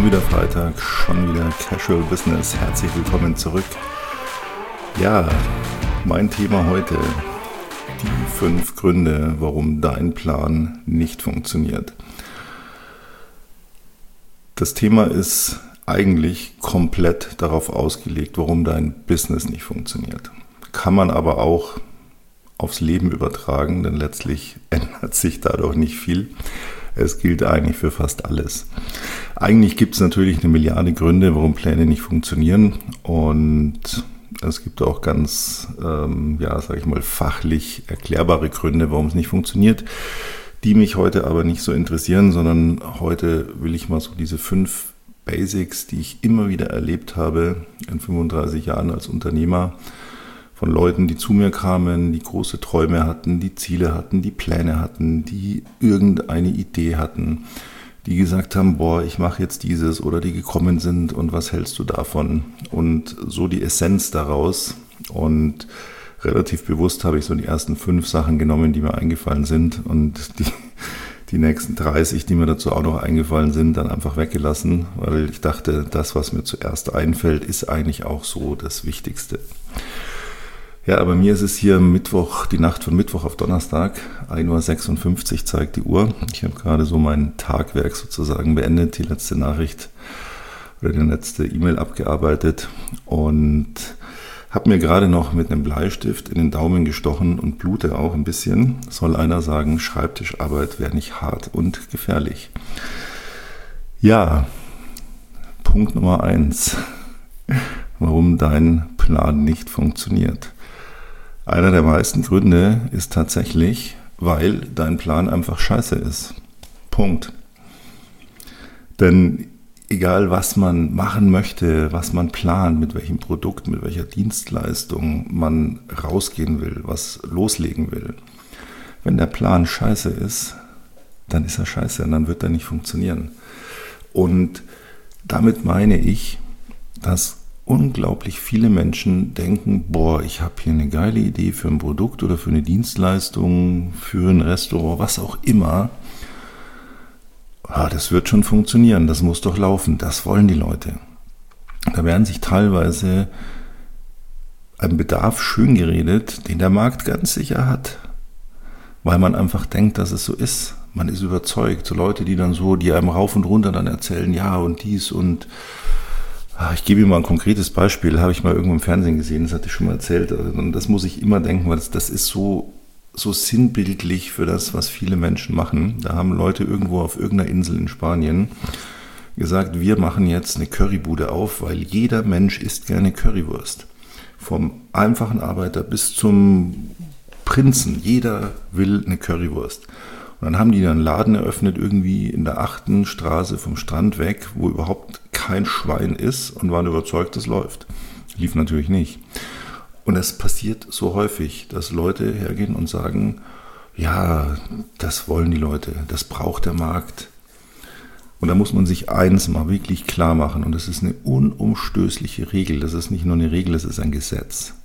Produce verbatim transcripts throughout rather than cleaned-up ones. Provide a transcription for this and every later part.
Schon wieder Freitag, schon wieder Casual Business. Herzlich willkommen zurück. Ja, mein Thema heute: die fünf Gründe, warum dein Plan nicht funktioniert. Das Thema ist eigentlich komplett darauf ausgelegt, warum dein Business nicht funktioniert. Kann man aber auch aufs Leben übertragen, denn letztlich ändert sich dadurch nicht viel. Es gilt eigentlich für fast alles. Eigentlich gibt es natürlich eine Milliarde Gründe, warum Pläne nicht funktionieren, und es gibt auch ganz, ähm, ja, sage ich mal, fachlich erklärbare Gründe, warum es nicht funktioniert, die mich heute aber nicht so interessieren, sondern heute will ich mal so diese fünf Basics, die ich immer wieder erlebt habe in fünfunddreißig Jahren als Unternehmer, von Leuten, die zu mir kamen, die große Träume hatten, die Ziele hatten, die Pläne hatten, die irgendeine Idee hatten, die gesagt haben, boah, ich mache jetzt dieses, oder die gekommen sind und was hältst du davon? Und so die Essenz daraus, und relativ bewusst habe ich so die ersten fünf Sachen genommen, die mir eingefallen sind, und die, die nächsten dreißig, die mir dazu auch noch eingefallen sind, dann einfach weggelassen, weil ich dachte, das, was mir zuerst einfällt, ist eigentlich auch so das Wichtigste. Ja, bei mir ist es hier Mittwoch, die Nacht von Mittwoch auf Donnerstag, ein Uhr sechsundfünfzig zeigt die Uhr. Ich habe gerade so mein Tagwerk sozusagen beendet, die letzte Nachricht oder die letzte E-Mail abgearbeitet, und habe mir gerade noch mit einem Bleistift in den Daumen gestochen und blute auch ein bisschen. Soll einer sagen, Schreibtischarbeit wäre nicht hart und gefährlich. Ja, Punkt Nummer eins, warum dein Plan nicht funktioniert. Einer der meisten Gründe ist tatsächlich, weil dein Plan einfach scheiße ist. Punkt. Denn egal, was man machen möchte, was man plant, mit welchem Produkt, mit welcher Dienstleistung man rausgehen will, was loslegen will, wenn der Plan scheiße ist, dann ist er scheiße und dann wird er nicht funktionieren. Und damit meine ich, dass unglaublich viele Menschen denken, boah, ich habe hier eine geile Idee für ein Produkt oder für eine Dienstleistung, für ein Restaurant, was auch immer. Ah, das wird schon funktionieren, das muss doch laufen, das wollen die Leute. Da werden sich teilweise ein Bedarf schön geredet, den der Markt ganz sicher hat, weil man einfach denkt, dass es so ist. Man ist überzeugt, so Leute, die dann so, die einem rauf und runter dann erzählen, ja und dies und ich gebe Ihnen mal ein konkretes Beispiel, habe ich mal irgendwo im Fernsehen gesehen, das hatte ich schon mal erzählt, und das muss ich immer denken, weil das, das ist so, so sinnbildlich für das, was viele Menschen machen. Da haben Leute irgendwo auf irgendeiner Insel in Spanien gesagt, wir machen jetzt eine Currybude auf, weil jeder Mensch isst gerne Currywurst. Vom einfachen Arbeiter bis zum Prinzen, jeder will eine Currywurst. Und dann haben die einen Laden eröffnet, irgendwie in der achten Straße vom Strand weg, wo überhaupt kein Schwein ist, und waren überzeugt, das läuft. Lief natürlich nicht. Und es passiert so häufig, dass Leute hergehen und sagen, ja, das wollen die Leute, das braucht der Markt. Und da muss man sich eins mal wirklich klar machen, und das ist eine unumstößliche Regel, das ist nicht nur eine Regel, das ist ein Gesetz.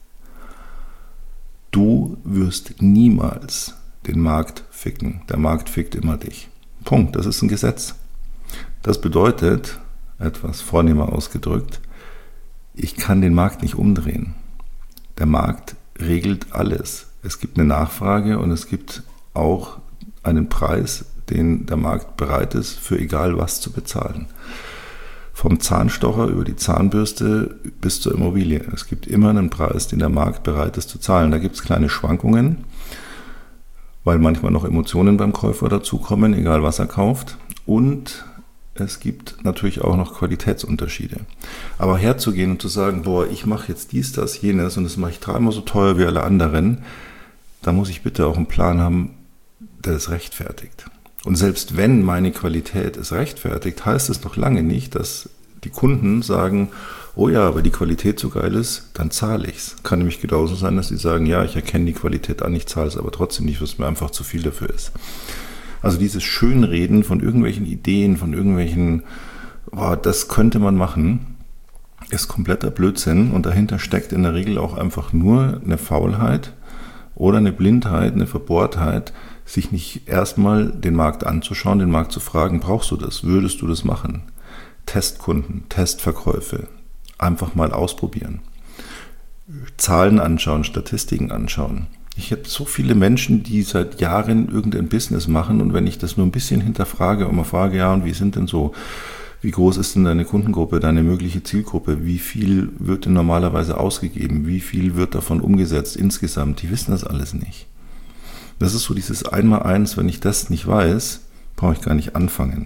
Du wirst niemals den Markt ficken. Der Markt fickt immer dich. Punkt. Das ist ein Gesetz. Das bedeutet, etwas vornehmer ausgedrückt, ich kann den Markt nicht umdrehen. Der Markt regelt alles. Es gibt eine Nachfrage und es gibt auch einen Preis, den der Markt bereit ist, für egal was zu bezahlen. Vom Zahnstocher über die Zahnbürste bis zur Immobilie. Es gibt immer einen Preis, den der Markt bereit ist zu zahlen. Da gibt es kleine Schwankungen, weil manchmal noch Emotionen beim Käufer dazukommen, egal was er kauft. Und es gibt natürlich auch noch Qualitätsunterschiede. Aber herzugehen und zu sagen, boah, ich mache jetzt dies, das, jenes und das mache ich dreimal so teuer wie alle anderen, da muss ich bitte auch einen Plan haben, der es rechtfertigt. Und selbst wenn meine Qualität es rechtfertigt, heißt es noch lange nicht, dass die Kunden sagen, oh ja, weil die Qualität so geil ist, dann zahle ich es. Kann nämlich genauso sein, dass sie sagen, ja, ich erkenne die Qualität an, ich zahle es aber trotzdem nicht, weil es mir einfach zu viel dafür ist. Also dieses Schönreden von irgendwelchen Ideen, von irgendwelchen, oh, das könnte man machen, ist kompletter Blödsinn, und dahinter steckt in der Regel auch einfach nur eine Faulheit oder eine Blindheit, eine Verbohrtheit, sich nicht erstmal den Markt anzuschauen, den Markt zu fragen, brauchst du das, würdest du das machen? Testkunden, Testverkäufe, einfach mal ausprobieren. Zahlen anschauen, Statistiken anschauen. Ich habe so viele Menschen, die seit Jahren irgendein Business machen und wenn ich das nur ein bisschen hinterfrage und mal frage, ja, und wie sind denn so, wie groß ist denn deine Kundengruppe, deine mögliche Zielgruppe, wie viel wird denn normalerweise ausgegeben, wie viel wird davon umgesetzt insgesamt, die wissen das alles nicht. Das ist so dieses Einmaleins, wenn ich das nicht weiß, brauche ich gar nicht anfangen.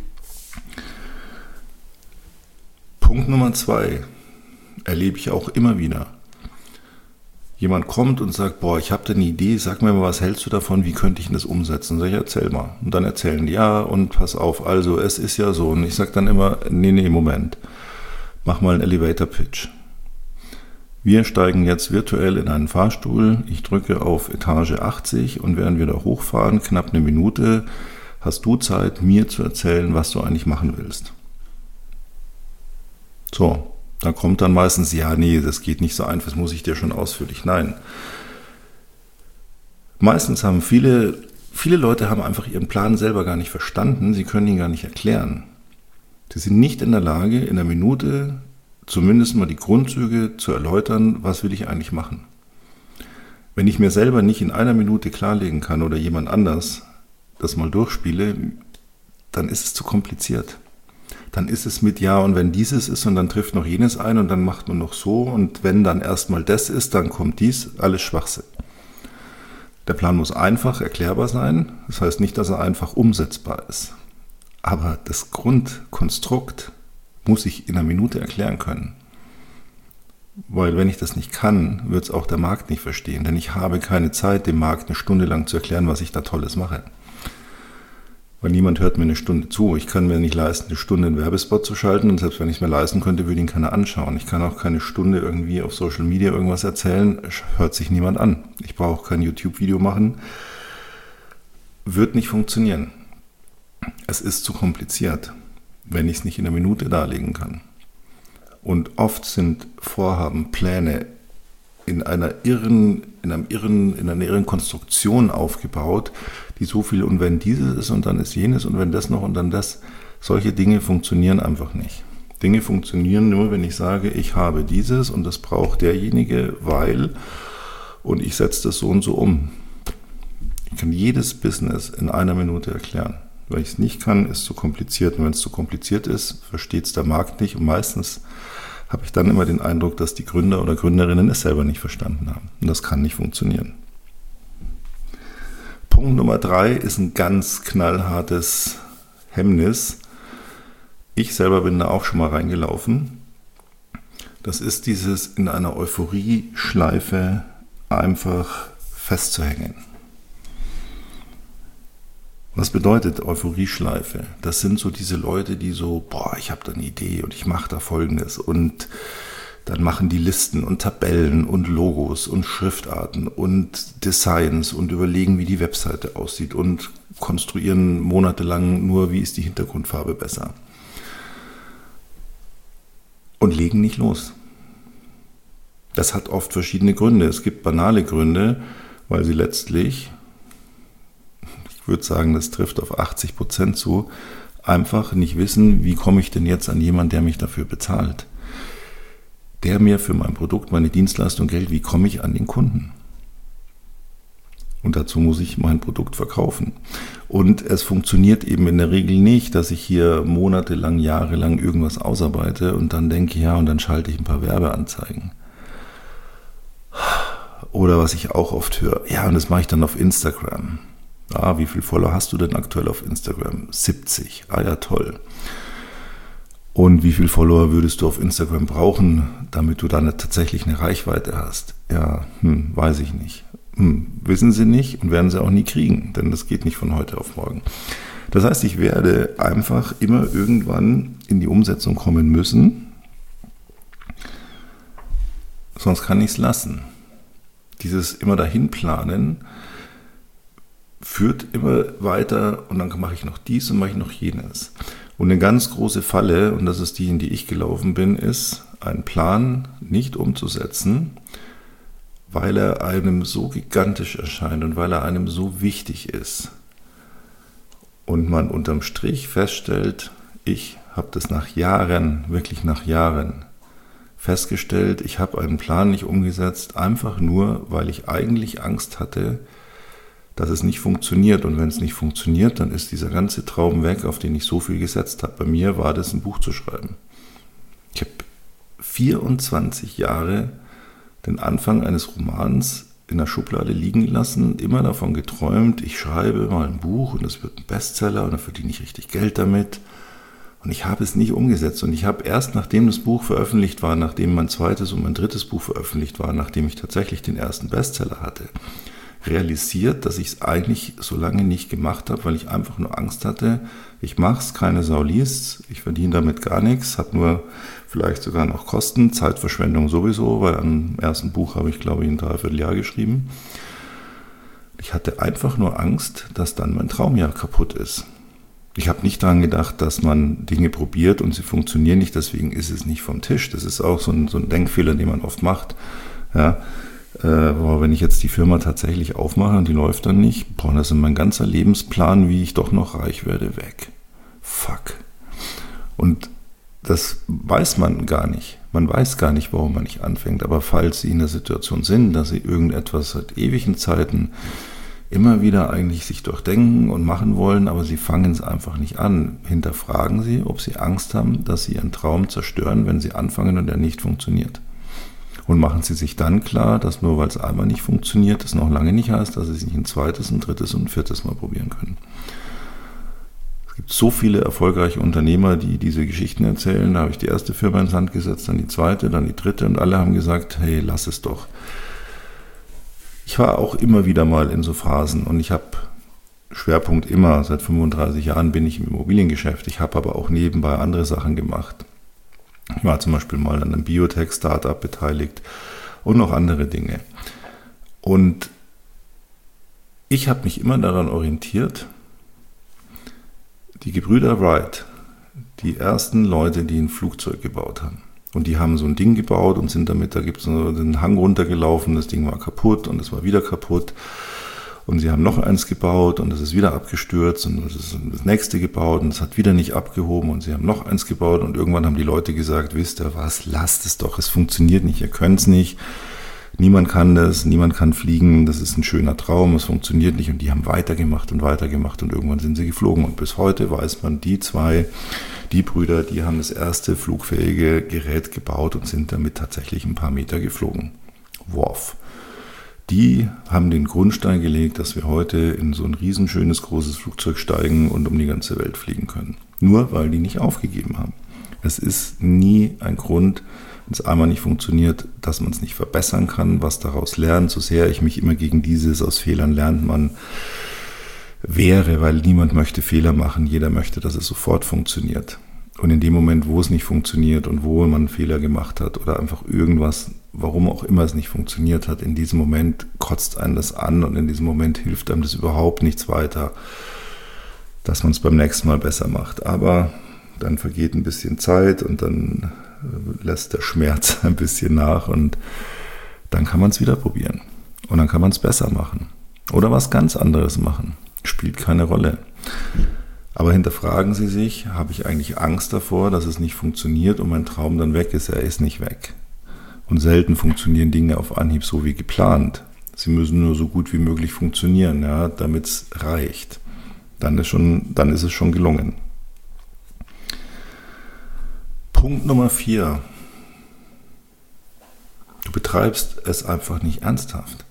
Punkt Nummer zwei, erlebe ich auch immer wieder. Jemand kommt und sagt, boah, ich habe da eine Idee, sag mir mal, was hältst du davon, wie könnte ich denn das umsetzen? Sag ich, erzähl mal. Und dann erzählen die, ja, und pass auf, also es ist ja so. Und ich sage dann immer, nee, nee, Moment, mach mal einen Elevator-Pitch. Wir steigen jetzt virtuell in einen Fahrstuhl, ich drücke auf Etage achtzig und während wir da hochfahren, knapp eine Minute, hast du Zeit, mir zu erzählen, was du eigentlich machen willst. So. Da kommt dann meistens, ja, nee, das geht nicht so einfach, das muss ich dir schon ausführlich. Nein. Meistens haben viele, viele Leute haben einfach ihren Plan selber gar nicht verstanden, sie können ihn gar nicht erklären. Sie sind nicht in der Lage, in einer Minute zumindest mal die Grundzüge zu erläutern, was will ich eigentlich machen. Wenn ich mir selber nicht in einer Minute klarlegen kann oder jemand anders das mal durchspiele, dann ist es zu kompliziert. Dann ist es mit ja und wenn dieses ist und dann trifft noch jenes ein und dann macht man noch so und wenn dann erstmal das ist, dann kommt dies, alles Schwachsinn. Der Plan muss einfach erklärbar sein, das heißt nicht, dass er einfach umsetzbar ist. Aber das Grundkonstrukt muss ich in einer Minute erklären können. Weil wenn ich das nicht kann, wird es auch der Markt nicht verstehen, denn ich habe keine Zeit, dem Markt eine Stunde lang zu erklären, was ich da Tolles mache. Weil niemand hört mir eine Stunde zu. Ich kann mir nicht leisten, eine Stunde einen Werbespot zu schalten und selbst wenn ich es mir leisten könnte, würde ihn keiner anschauen. Ich kann auch keine Stunde irgendwie auf Social Media irgendwas erzählen, hört sich niemand an. Ich brauche auch kein YouTube-Video machen. Wird nicht funktionieren. Es ist zu kompliziert, wenn ich es nicht in einer Minute darlegen kann. Und oft sind Vorhaben, Pläne in einer irren, in einem irren, in einer irren Konstruktion aufgebaut, die so viel und wenn dieses ist und dann ist jenes und wenn das noch und dann das, solche Dinge funktionieren einfach nicht. Dinge funktionieren nur, wenn ich sage, ich habe dieses und das braucht derjenige, weil und ich setze das so und so um. Ich kann jedes Business in einer Minute erklären. Weil ich es nicht kann, ist es zu kompliziert und wenn es zu kompliziert ist, versteht es der Markt nicht und meistens habe ich dann immer den Eindruck, dass die Gründer oder Gründerinnen es selber nicht verstanden haben. Und das kann nicht funktionieren. Punkt Nummer drei ist ein ganz knallhartes Hemmnis. Ich selber bin da auch schon mal reingelaufen. Das ist dieses in einer Euphorie-Schleife einfach festzuhängen. Was bedeutet Euphorie-Schleife? Das sind so diese Leute, die so, boah, ich habe da eine Idee und ich mache da Folgendes und dann machen die Listen und Tabellen und Logos und Schriftarten und Designs und überlegen, wie die Webseite aussieht und konstruieren monatelang nur, wie ist die Hintergrundfarbe besser. Und legen nicht los. Das hat oft verschiedene Gründe. Es gibt banale Gründe, weil sie letztlich, ich würde sagen, das trifft auf achtzig Prozent zu, einfach nicht wissen, wie komme ich denn jetzt an jemanden, der mich dafür bezahlt. Der mir für mein Produkt, meine Dienstleistung Geld, wie komme ich an den Kunden? Und dazu muss ich mein Produkt verkaufen. Und es funktioniert eben in der Regel nicht, dass ich hier monatelang, jahrelang irgendwas ausarbeite und dann denke, ja, und dann schalte ich ein paar Werbeanzeigen. Oder was ich auch oft höre, ja, und das mache ich dann auf Instagram. Ah, wie viele Follower hast du denn aktuell auf Instagram? siebzig. Ah ja, toll. Und wie viele Follower würdest du auf Instagram brauchen, damit du dann tatsächlich eine Reichweite hast? Ja, hm, weiß ich nicht. Hm, wissen sie nicht und werden sie auch nie kriegen, denn das geht nicht von heute auf morgen. Das heißt, ich werde einfach immer irgendwann in die Umsetzung kommen müssen, sonst kann ich es lassen. Dieses immer dahin planen führt immer weiter und dann mache ich noch dies und mache ich noch jenes. Und eine ganz große Falle, und das ist die, in die ich gelaufen bin, ist, einen Plan nicht umzusetzen, weil er einem so gigantisch erscheint und weil er einem so wichtig ist. Und man unterm Strich feststellt, ich habe das nach Jahren, wirklich nach Jahren festgestellt, ich habe einen Plan nicht umgesetzt, einfach nur, weil ich eigentlich Angst hatte, dass es nicht funktioniert. Und wenn es nicht funktioniert, dann ist dieser ganze Traum weg, auf den ich so viel gesetzt habe. Bei mir war das, ein Buch zu schreiben. Ich habe vierundzwanzig Jahre den Anfang eines Romans in der Schublade liegen lassen, immer davon geträumt, ich schreibe mal ein Buch und es wird ein Bestseller und dann verdiene ich richtig Geld damit. Und ich habe es nicht umgesetzt. Und ich habe erst, nachdem das Buch veröffentlicht war, nachdem mein zweites und mein drittes Buch veröffentlicht war, nachdem ich tatsächlich den ersten Bestseller hatte, realisiert, dass ich es eigentlich so lange nicht gemacht habe, weil ich einfach nur Angst hatte, ich mache es, keine Sau liest, ich verdiene damit gar nichts, habe nur vielleicht sogar noch Kosten, Zeitverschwendung sowieso, weil am ersten Buch habe ich, glaube ich, ein Dreivierteljahr geschrieben. Ich hatte einfach nur Angst, dass dann mein Traumjahr kaputt ist. Ich habe nicht daran gedacht, dass man Dinge probiert und sie funktionieren nicht, deswegen ist es nicht vom Tisch. Das ist auch so ein, so ein Denkfehler, den man oft macht. Ja, äh, aber wenn ich jetzt die Firma tatsächlich aufmache und die läuft dann nicht, boah, das ist mein ganzer Lebensplan, wie ich doch noch reich werde, weg. Fuck. Und das weiß man gar nicht. Man weiß gar nicht, warum man nicht anfängt. Aber falls Sie in der Situation sind, dass Sie irgendetwas seit ewigen Zeiten immer wieder eigentlich sich durchdenken und machen wollen, aber Sie fangen es einfach nicht an, hinterfragen Sie, ob Sie Angst haben, dass Sie Ihren Traum zerstören, wenn Sie anfangen und er nicht funktioniert. Und machen Sie sich dann klar, dass nur weil es einmal nicht funktioniert, das noch lange nicht heißt, dass Sie es nicht ein zweites, ein drittes und ein viertes Mal probieren können. Es gibt so viele erfolgreiche Unternehmer, die diese Geschichten erzählen. Da habe ich die erste Firma ins Hand gesetzt, dann die zweite, dann die dritte und alle haben gesagt, hey, lass es doch. Ich war auch immer wieder mal in so Phasen und ich habe Schwerpunkt immer, seit fünfunddreißig Jahren bin ich im Immobiliengeschäft. Ich habe aber auch nebenbei andere Sachen gemacht. Ich war zum Beispiel mal an einem Biotech-Startup beteiligt und noch andere Dinge. Und ich habe mich immer daran orientiert, die Gebrüder Wright, die ersten Leute, die ein Flugzeug gebaut haben. Und die haben so ein Ding gebaut und sind damit, da gibt es so einen Hang runtergelaufen, das Ding war kaputt und es war wieder kaputt. Und sie haben noch eins gebaut und es ist wieder abgestürzt und es ist das nächste gebaut und es hat wieder nicht abgehoben und sie haben noch eins gebaut und irgendwann haben die Leute gesagt, wisst ihr was, lasst es doch, es funktioniert nicht, ihr könnt es nicht. Niemand kann das, niemand kann fliegen, das ist ein schöner Traum, es funktioniert nicht. Und die haben weitergemacht und weitergemacht und irgendwann sind sie geflogen. Und bis heute weiß man, die zwei, die Brüder, die haben das erste flugfähige Gerät gebaut und sind damit tatsächlich ein paar Meter geflogen. Worf. Die haben den Grundstein gelegt, dass wir heute in so ein riesenschönes, großes Flugzeug steigen und um die ganze Welt fliegen können. Nur weil die nicht aufgegeben haben. Es ist nie ein Grund, wenn es einmal nicht funktioniert, dass man es nicht verbessern kann, was daraus lernen, so sehr ich mich immer gegen dieses aus Fehlern lernt man wehre, weil niemand möchte Fehler machen, jeder möchte, dass es sofort funktioniert. Und in dem Moment, wo es nicht funktioniert und wo man einen Fehler gemacht hat oder einfach irgendwas, warum auch immer es nicht funktioniert hat, in diesem Moment kotzt einen das an und in diesem Moment hilft einem das überhaupt nichts weiter, dass man es beim nächsten Mal besser macht. Aber dann vergeht ein bisschen Zeit und dann lässt der Schmerz ein bisschen nach und dann kann man es wieder probieren. Und dann kann man es besser machen. Oder was ganz anderes machen. Spielt keine Rolle. Aber hinterfragen Sie sich, habe ich eigentlich Angst davor, dass es nicht funktioniert und mein Traum dann weg ist? Er ist nicht weg. Und selten funktionieren Dinge auf Anhieb so wie geplant. Sie müssen nur so gut wie möglich funktionieren, ja, damit es reicht. Dann ist schon, dann ist es schon gelungen. Punkt Nummer vier. Du betreibst es einfach nicht ernsthaft.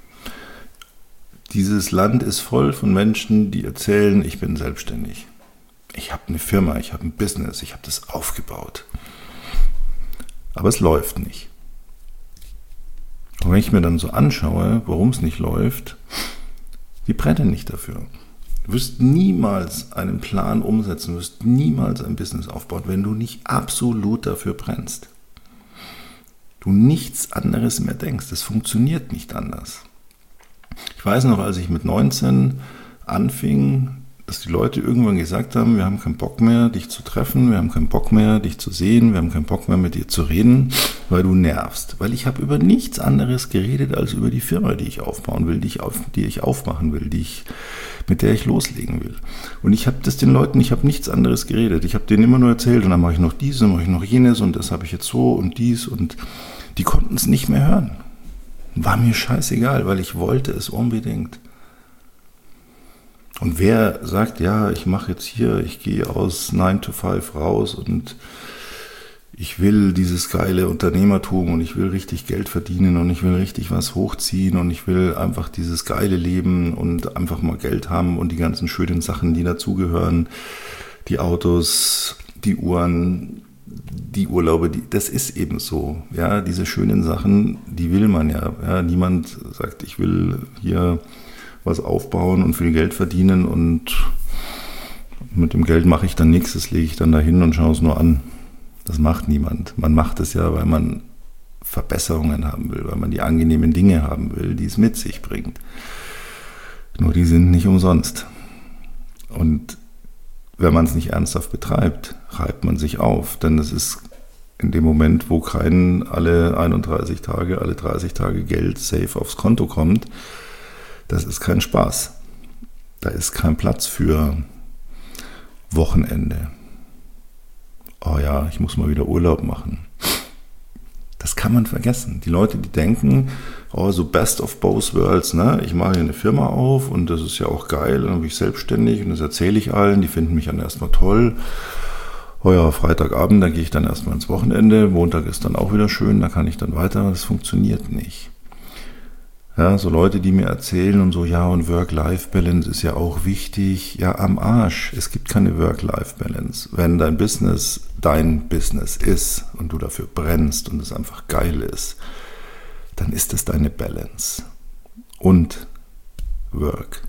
Dieses Land ist voll von Menschen, die erzählen, ich bin selbstständig. Ich habe eine Firma, ich habe ein Business, ich habe das aufgebaut. Aber es läuft nicht. Und wenn ich mir dann so anschaue, warum es nicht läuft, die brennen nicht dafür. Du wirst niemals einen Plan umsetzen, du wirst niemals ein Business aufbauen, wenn du nicht absolut dafür brennst. Du nichts anderes mehr denkst, das funktioniert nicht anders. Ich weiß noch, als ich mit neunzehn anfing, dass die Leute irgendwann gesagt haben, wir haben keinen Bock mehr, dich zu treffen, wir haben keinen Bock mehr, dich zu sehen, wir haben keinen Bock mehr, mit dir zu reden, weil du nervst. Weil ich habe über nichts anderes geredet, als über die Firma, die ich aufbauen will, die ich, auf, die ich aufmachen will, die ich, mit der ich loslegen will. Und ich habe das den Leuten, ich habe nichts anderes geredet. Ich habe denen immer nur erzählt und dann mache ich noch dies, dann mache ich noch jenes und das habe ich jetzt so und dies und die konnten es nicht mehr hören. War mir scheißegal, weil ich wollte es unbedingt. Und wer sagt, ja, ich mache jetzt hier, ich gehe aus nine to five raus und ich will dieses geile Unternehmertum und ich will richtig Geld verdienen und ich will richtig was hochziehen und ich will einfach dieses geile Leben und einfach mal Geld haben und die ganzen schönen Sachen, die dazugehören, die Autos, die Uhren, die Urlaube, die, das ist eben so. Ja, diese schönen Sachen, die will man ja. Ja, niemand sagt, ich will hier was aufbauen und viel Geld verdienen und mit dem Geld mache ich dann nichts, das lege ich dann dahin und schaue es nur an. Das macht niemand. Man macht es ja, weil man Verbesserungen haben will, weil man die angenehmen Dinge haben will, die es mit sich bringt. Nur die sind nicht umsonst. Und wenn man es nicht ernsthaft betreibt, reibt man sich auf. Denn es ist in dem Moment, wo kein alle einunddreißig Tage, alle dreißig Tage Geld safe aufs Konto kommt, das ist kein Spaß. Da ist kein Platz für Wochenende. Oh ja, ich muss mal wieder Urlaub machen. Das kann man vergessen. Die Leute, die denken, oh, so best of both worlds, ne? Ich mache hier eine Firma auf und das ist ja auch geil, dann bin ich selbstständig und das erzähle ich allen, die finden mich dann erstmal toll. Oh ja, Freitagabend, da gehe ich dann erstmal ins Wochenende, Montag ist dann auch wieder schön, da kann ich dann weiter, das funktioniert nicht. Ja, so Leute, die mir erzählen und so, ja, und Work-Life-Balance ist ja auch wichtig. Ja, am Arsch. Es gibt keine Work-Life-Balance. Wenn dein Business dein Business ist und du dafür brennst und es einfach geil ist, dann ist es deine Balance. Und Work.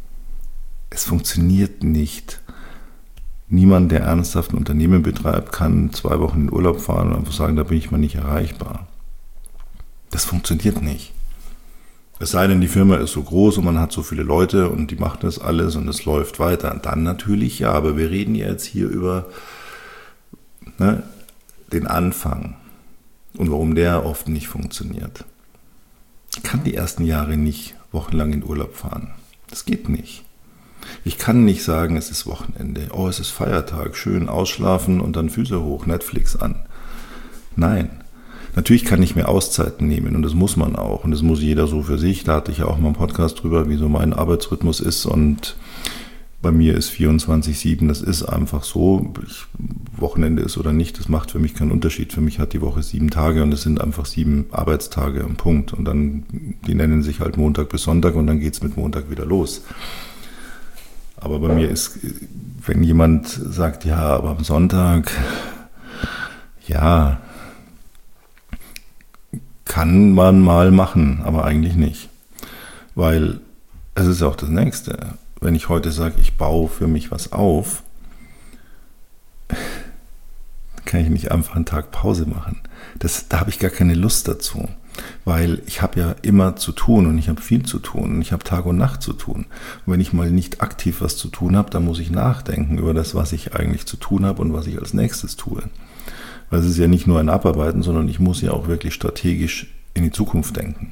Es funktioniert nicht. Niemand, der ernsthaft ein Unternehmen betreibt, kann zwei Wochen in Urlaub fahren und einfach sagen, da bin ich mal nicht erreichbar. Das funktioniert nicht. Es sei denn, die Firma ist so groß und man hat so viele Leute und die machen das alles und es läuft weiter. Dann natürlich ja, aber wir reden jetzt hier über ne, den Anfang und warum der oft nicht funktioniert. Ich kann die ersten Jahre nicht wochenlang in Urlaub fahren. Das geht nicht. Ich kann nicht sagen, es ist Wochenende. Oh, es ist Feiertag, schön ausschlafen und dann Füße hoch, Netflix an. Nein. Natürlich kann ich mir Auszeiten nehmen und das muss man auch und das muss jeder so für sich. Da hatte ich ja auch mal einen Podcast drüber, wie so mein Arbeitsrhythmus ist und bei mir ist vierundzwanzig sieben, das ist einfach so. Ich, Wochenende ist oder nicht, das macht für mich keinen Unterschied. Für mich hat die Woche sieben Tage und es sind einfach sieben Arbeitstage im Punkt und dann, die nennen sich halt Montag bis Sonntag und dann geht es mit Montag wieder los. Aber bei mir ist, wenn jemand sagt, ja, aber am Sonntag, ja, kann man mal machen, aber eigentlich nicht. Weil es ist auch das Nächste. Wenn ich heute sage, ich baue für mich was auf, kann ich nicht einfach einen Tag Pause machen. Das, da habe ich gar keine Lust dazu. Weil ich habe ja immer zu tun und ich habe viel zu tun und ich habe Tag und Nacht zu tun. Und wenn ich mal nicht aktiv was zu tun habe, dann muss ich nachdenken über das, was ich eigentlich zu tun habe und was ich als nächstes tue. Weil es ist ja nicht nur ein Abarbeiten, sondern ich muss ja auch wirklich strategisch in die Zukunft denken.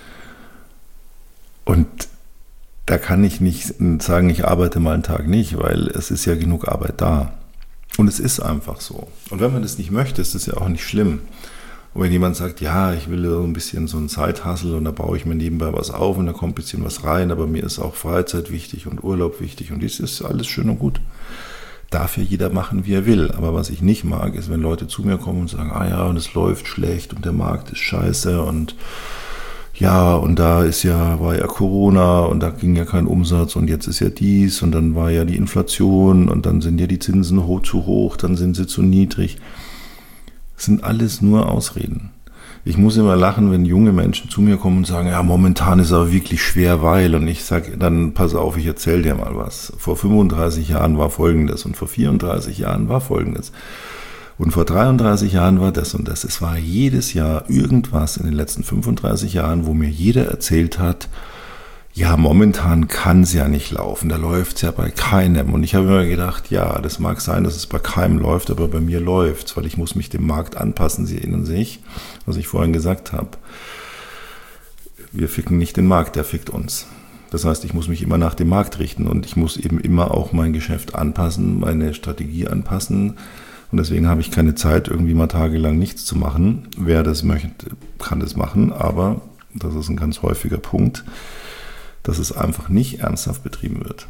Und da kann ich nicht sagen, ich arbeite mal einen Tag nicht, weil es ist ja genug Arbeit da. Und es ist einfach so. Und wenn man das nicht möchte, ist das ja auch nicht schlimm. Und wenn jemand sagt, ja, ich will so ein bisschen so einen Side-Hustle und da baue ich mir nebenbei was auf und da kommt ein bisschen was rein, aber mir ist auch Freizeit wichtig und Urlaub wichtig und dies ist alles schön und gut. Darf ja jeder machen, wie er will. Aber was ich nicht mag, ist, wenn Leute zu mir kommen und sagen, ah ja, und es läuft schlecht und der Markt ist scheiße und ja, und da ist ja, war ja Corona und da ging ja kein Umsatz und jetzt ist ja dies und dann war ja die Inflation und dann sind ja die Zinsen hoch zu hoch, dann sind sie zu niedrig. Das sind alles nur Ausreden. Ich muss immer lachen, wenn junge Menschen zu mir kommen und sagen, ja, momentan ist aber wirklich schwer, weil, und ich sage, dann pass auf, ich erzähle dir mal was. Vor fünfunddreißig Jahren war Folgendes und vor vierunddreißig Jahren war Folgendes. Und vor dreiunddreißig Jahren war das und das. Es war jedes Jahr irgendwas in den letzten fünfunddreißig Jahren, wo mir jeder erzählt hat, Ja, momentan kann es ja nicht laufen. Da läuft es ja bei keinem. Und ich habe immer gedacht, ja, das mag sein, dass es bei keinem läuft, aber bei mir läuft es, weil ich muss mich dem Markt anpassen. Sie erinnern sich, was ich vorhin gesagt habe. Wir ficken nicht den Markt, der fickt uns. Das heißt, ich muss mich immer nach dem Markt richten und ich muss eben immer auch mein Geschäft anpassen, meine Strategie anpassen. Und deswegen habe ich keine Zeit, irgendwie mal tagelang nichts zu machen. Wer das möchte, kann das machen, aber das ist ein ganz häufiger Punkt, dass es einfach nicht ernsthaft betrieben wird.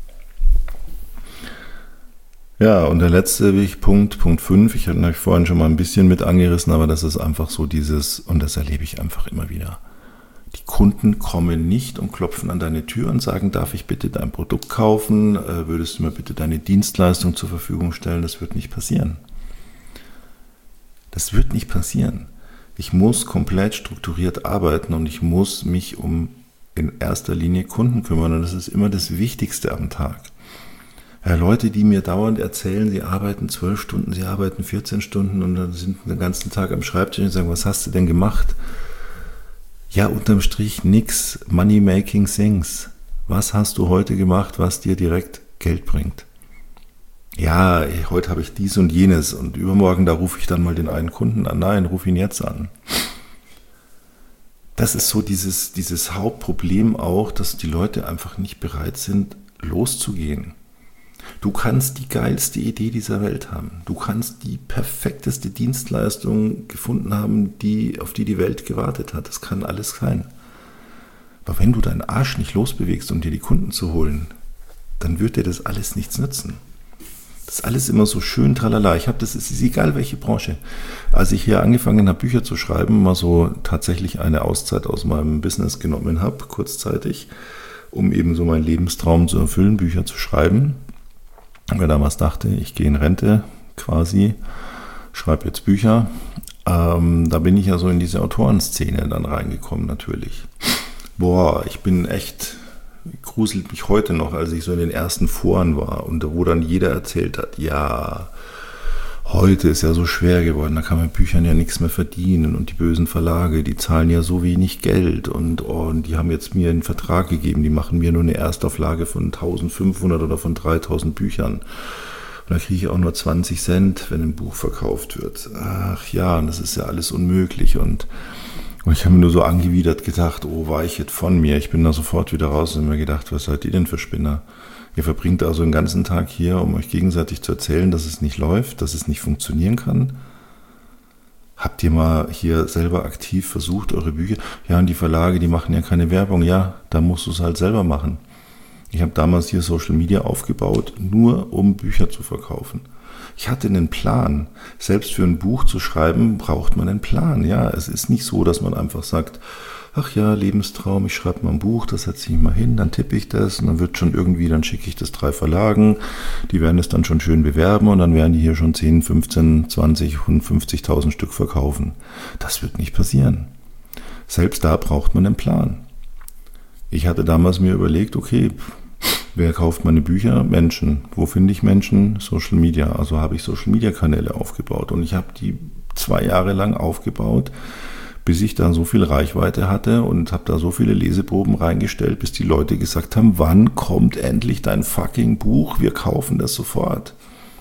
Ja, und der letzte Punkt, Punkt fünf, ich hatte euch vorhin schon mal ein bisschen mit angerissen, aber das ist einfach so dieses, und das erlebe ich einfach immer wieder. Die Kunden kommen nicht und klopfen an deine Tür und sagen, darf ich bitte dein Produkt kaufen, würdest du mir bitte deine Dienstleistung zur Verfügung stellen? Das wird nicht passieren. Das wird nicht passieren. Ich muss komplett strukturiert arbeiten und ich muss mich um in erster Linie Kunden kümmern und das ist immer das Wichtigste am Tag. Ja, Leute, die mir dauernd erzählen, sie arbeiten zwölf Stunden, sie arbeiten vierzehn Stunden und dann sind den ganzen Tag am Schreibtisch und sagen, was hast du denn gemacht? Ja, unterm Strich nix. Money making things. Was hast du heute gemacht, was dir direkt Geld bringt? Ja, heute habe ich dies und jenes und übermorgen, da rufe ich dann mal den einen Kunden an. Nein, ruf ihn jetzt an. Das ist so dieses, dieses Hauptproblem auch, dass die Leute einfach nicht bereit sind, loszugehen. Du kannst die geilste Idee dieser Welt haben. Du kannst die perfekteste Dienstleistung gefunden haben, die, auf die die Welt gewartet hat. Das kann alles sein. Aber wenn du deinen Arsch nicht losbewegst, um dir die Kunden zu holen, dann wird dir das alles nichts nützen. Das ist alles immer so schön tralala. Ich habe das, es ist egal welche Branche. Als ich hier angefangen habe, Bücher zu schreiben, mal so tatsächlich eine Auszeit aus meinem Business genommen habe, kurzzeitig, um eben so meinen Lebenstraum zu erfüllen, Bücher zu schreiben. Und wer damals dachte, ich gehe in Rente quasi, schreibe jetzt Bücher, ähm, da bin ich ja so in diese Autorenszene dann reingekommen natürlich. Boah, ich bin echt, gruselt mich heute noch, als ich so in den ersten Foren war und wo dann jeder erzählt hat, ja, heute ist ja so schwer geworden, da kann man mit Büchern ja nichts mehr verdienen und die bösen Verlage, die zahlen ja so wenig Geld und, oh, und die haben jetzt mir einen Vertrag gegeben, die machen mir nur eine Erstauflage von eintausendfünfhundert oder von dreitausend Büchern. Und da kriege ich auch nur zwanzig Cent, wenn ein Buch verkauft wird. Ach ja, und das ist ja alles unmöglich und, und ich habe mir nur so angewidert gedacht, oh, weichet von mir. Ich bin da sofort wieder raus und mir gedacht, was seid ihr denn für Spinner? Ihr verbringt also den ganzen Tag hier, um euch gegenseitig zu erzählen, dass es nicht läuft, dass es nicht funktionieren kann. Habt ihr mal hier selber aktiv versucht, eure Bücher? Ja, und die Verlage, die machen ja keine Werbung. Ja, da musst du es halt selber machen. Ich habe damals hier Social Media aufgebaut, nur um Bücher zu verkaufen. Ich hatte einen Plan. Selbst für ein Buch zu schreiben, braucht man einen Plan. Ja, es ist nicht so, dass man einfach sagt, ach ja, Lebenstraum, ich schreibe mal ein Buch, das setze ich mal hin, dann tippe ich das und dann wird schon irgendwie, dann schicke ich das drei Verlagen, die werden es dann schon schön bewerben und dann werden die hier schon zehn, fünfzehn, zwanzig, fünfzigtausend Stück verkaufen. Das wird nicht passieren. Selbst da braucht man einen Plan. Ich hatte damals mir überlegt, okay, wer kauft meine Bücher? Menschen. Wo finde ich Menschen? Social Media. Also habe ich Social Media Kanäle aufgebaut und ich habe die zwei Jahre lang aufgebaut, bis ich da so viel Reichweite hatte und habe da so viele Leseproben reingestellt, bis die Leute gesagt haben, wann kommt endlich dein fucking Buch? Wir kaufen das sofort.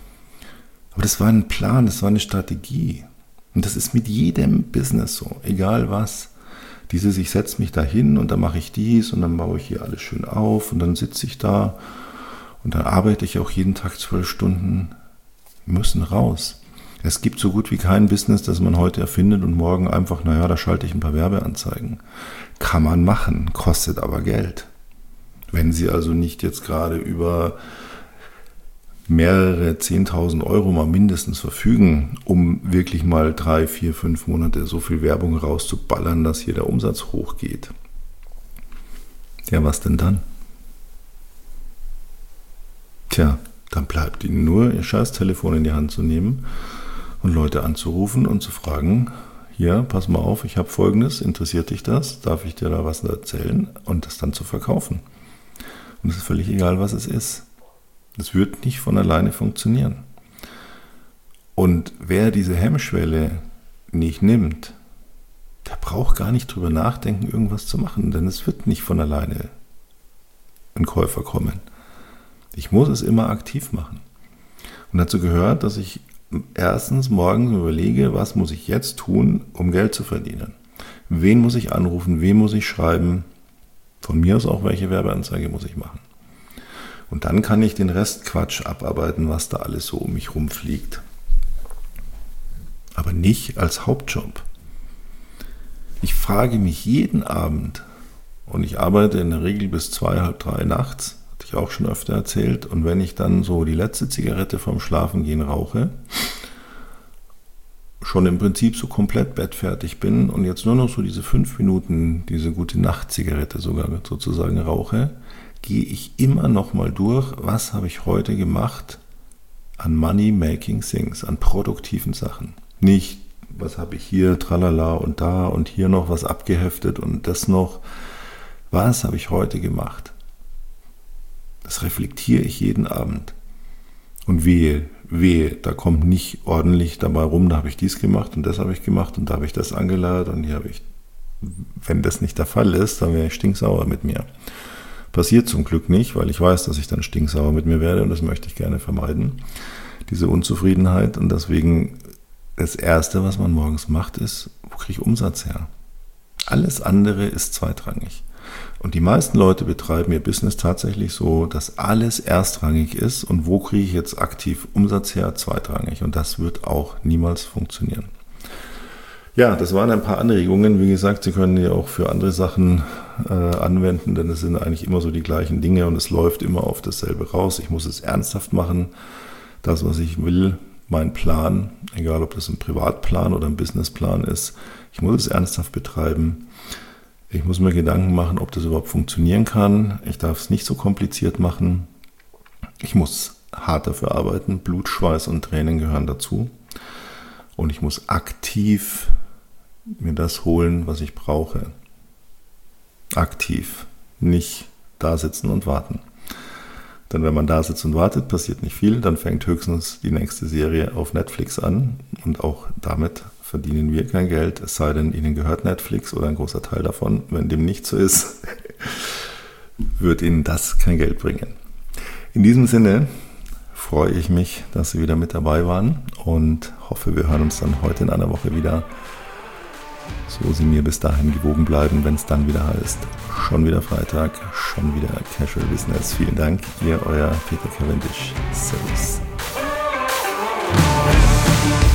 Aber das war ein Plan, das war eine Strategie. Und das ist mit jedem Business so, egal was. Dieses, ich setze mich da hin und dann mache ich dies und dann baue ich hier alles schön auf und dann sitze ich da und dann arbeite ich auch jeden Tag zwölf Stunden, müssen raus. Es gibt so gut wie kein Business, das man heute erfindet und morgen einfach, naja, da schalte ich ein paar Werbeanzeigen. Kann man machen, kostet aber Geld. Wenn Sie also nicht jetzt gerade über mehrere zehntausend Euro mal mindestens verfügen, um wirklich mal drei, vier, fünf Monate so viel Werbung rauszuballern, dass hier der Umsatz hochgeht. Ja, was denn dann? Tja, dann bleibt Ihnen nur Ihr scheiß Telefon in die Hand zu nehmen und Leute anzurufen und zu fragen, hier, pass mal auf, ich habe Folgendes, interessiert dich das? Darf ich dir da was erzählen? Und das dann zu verkaufen. Und es ist völlig egal, was es ist. Es wird nicht von alleine funktionieren. Und wer diese Hemmschwelle nicht nimmt, der braucht gar nicht drüber nachdenken, irgendwas zu machen, denn es wird nicht von alleine ein Käufer kommen. Ich muss es immer aktiv machen. Und dazu gehört, dass ich erstens morgens überlege, was muss ich jetzt tun, um Geld zu verdienen. Wen muss ich anrufen, wen muss ich schreiben, von mir aus auch, welche Werbeanzeige muss ich machen. Und dann kann ich den Rest Quatsch abarbeiten, was da alles so um mich rumfliegt. Aber nicht als Hauptjob. Ich frage mich jeden Abend, und ich arbeite in der Regel bis zwei, halb drei nachts, hatte ich auch schon öfter erzählt, und wenn ich dann so die letzte Zigarette vorm Schlafengehen rauche, schon im Prinzip so komplett bettfertig bin und jetzt nur noch so diese fünf Minuten, diese gute Nacht-Zigarette sogar sozusagen rauche, gehe ich immer noch mal durch, was habe ich heute gemacht an Money-Making Things, an produktiven Sachen. Nicht, was habe ich hier, tralala und da und hier noch was abgeheftet und das noch. Was habe ich heute gemacht? Das reflektiere ich jeden Abend. Und wehe, wehe, da kommt nicht ordentlich dabei rum, da habe ich dies gemacht und das habe ich gemacht und da habe ich das angeleiert und hier habe ich, wenn das nicht der Fall ist, dann wäre ich stinksauer mit mir. Passiert zum Glück nicht, weil ich weiß, dass ich dann stinksauer mit mir werde und das möchte ich gerne vermeiden, diese Unzufriedenheit. Und deswegen das Erste, was man morgens macht, ist, wo kriege ich Umsatz her? Alles andere ist zweitrangig. Und die meisten Leute betreiben ihr Business tatsächlich so, dass alles erstrangig ist und wo kriege ich jetzt aktiv Umsatz her, zweitrangig. Und das wird auch niemals funktionieren. Ja, das waren ein paar Anregungen. Wie gesagt, Sie können die auch für andere Sachen äh, anwenden, denn es sind eigentlich immer so die gleichen Dinge und es läuft immer auf dasselbe raus. Ich muss es ernsthaft machen. Das, was ich will, mein Plan, egal ob das ein Privatplan oder ein Businessplan ist, ich muss es ernsthaft betreiben. Ich muss mir Gedanken machen, ob das überhaupt funktionieren kann. Ich darf es nicht so kompliziert machen. Ich muss hart dafür arbeiten. Blut, Schweiß und Tränen gehören dazu. Und ich muss aktiv mir das holen, was ich brauche. Aktiv, nicht da sitzen und warten. Denn wenn man da sitzt und wartet, passiert nicht viel. Dann fängt höchstens die nächste Serie auf Netflix an. Und auch damit verdienen wir kein Geld, es sei denn, Ihnen gehört Netflix oder ein großer Teil davon. Wenn dem nicht so ist, wird Ihnen das kein Geld bringen. In diesem Sinne freue ich mich, dass Sie wieder mit dabei waren und hoffe, wir hören uns dann heute in einer Woche wieder, so Sie mir bis dahin gewogen bleiben, wenn es dann wieder heißt, schon wieder Freitag, schon wieder Casual Business. Vielen Dank, Ihr, Euer Peter Cavendish. Servus.